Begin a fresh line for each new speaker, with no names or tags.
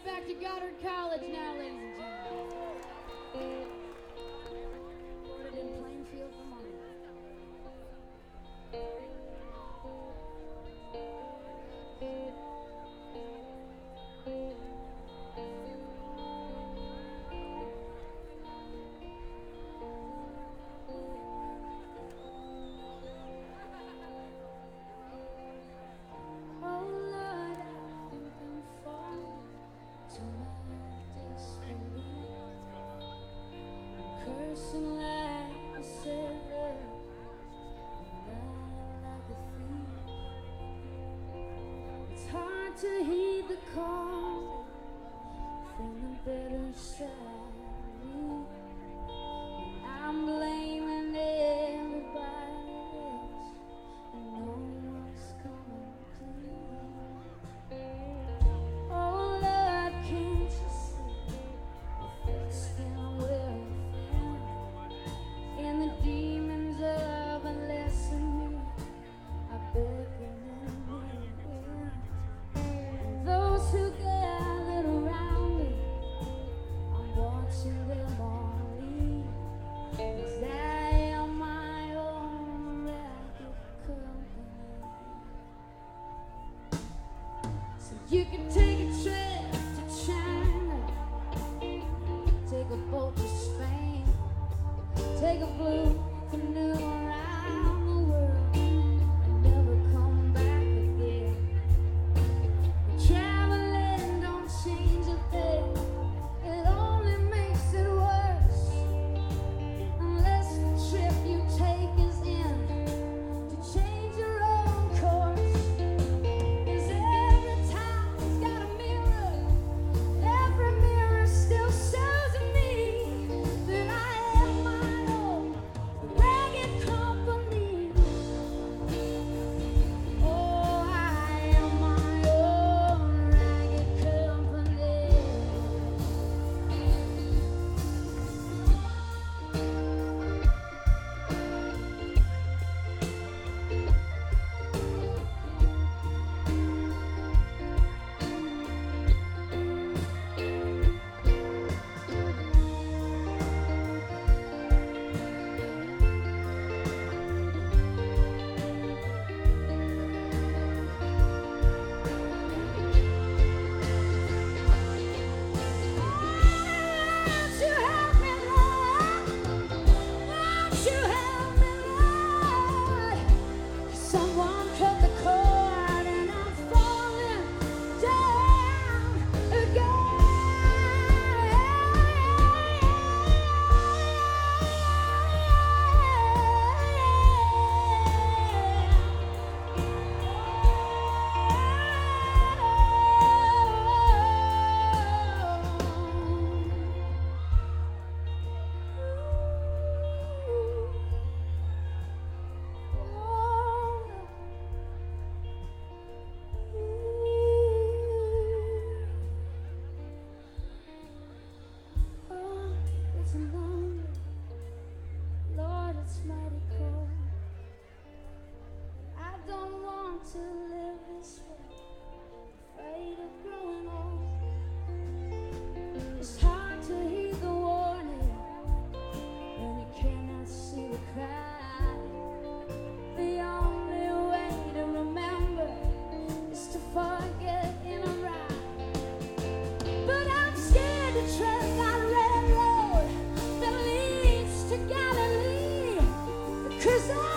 back to Goddard College now, ladies and gentlemen. Recorded in Plainfield, Vermont. Cursing like a sailor, lying like a thief. It's hard to heed the call from the better side of me. I'm blaming everybody else, and no one's coming clean. Oh Lord, can't you see the skin will and the demons of a lesson me are beckoning me in. Those who gathered around me, I'm watching them all leave, 'cause I am my own ragged company. So you can take a trip to China, take a boat to Spain, take a blue canoe around the world and never come back again. Traveling don't change a thing, it only makes it worse, unless the trip you take is in to change your own course. 'Cause every town's got a mirror, every mirror still shows me that I am my own ragged company. Oh, I am my own ragged company. Won't you help me, Lord? Won't you help me, Lord? Someone cut the cord and I'm falling down Oh, it's lonely, Lord, it's mighty cold. I don't want to live this way, afraid of growing old. It's hard to heed the warning when you cannot see the cry. The only way to remember is to forget in a ride. But I'm scared to tread that red road that leads to Galilee, 'cause I